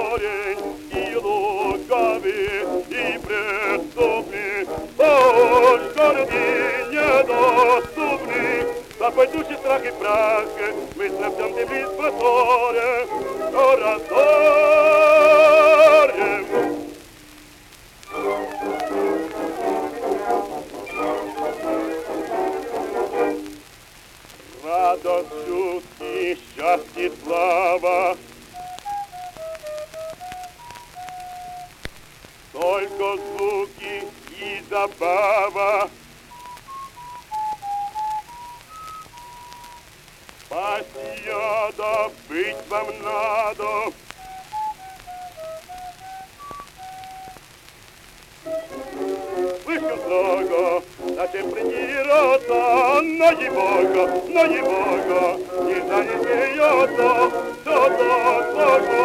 корень, и лукавый, и преступный, ложь горди недоступный. Запой души страх и прах, мы слепнем земли с просторе, но разорем. Радость, чувств, счастье, слава, только звуки и забава. Пощада быть вам надо. Слишком строго, зачем придираться на его, нельзя не смеется, что-то сложно.